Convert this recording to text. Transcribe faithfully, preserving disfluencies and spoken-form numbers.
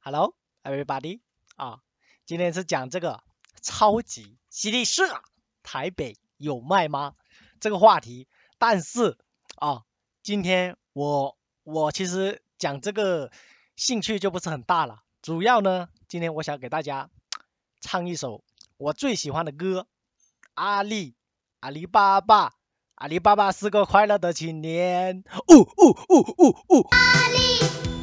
Hello, everybody 啊，今天是讲这个超级犀利社，台北有卖吗？这个话题，但是啊，今天我我其实讲这个兴趣就不是很大了，主要呢，今天我想给大家唱一首我最喜欢的歌，阿里阿里巴巴，阿里巴巴是个快乐的青年，呜呜呜呜呜。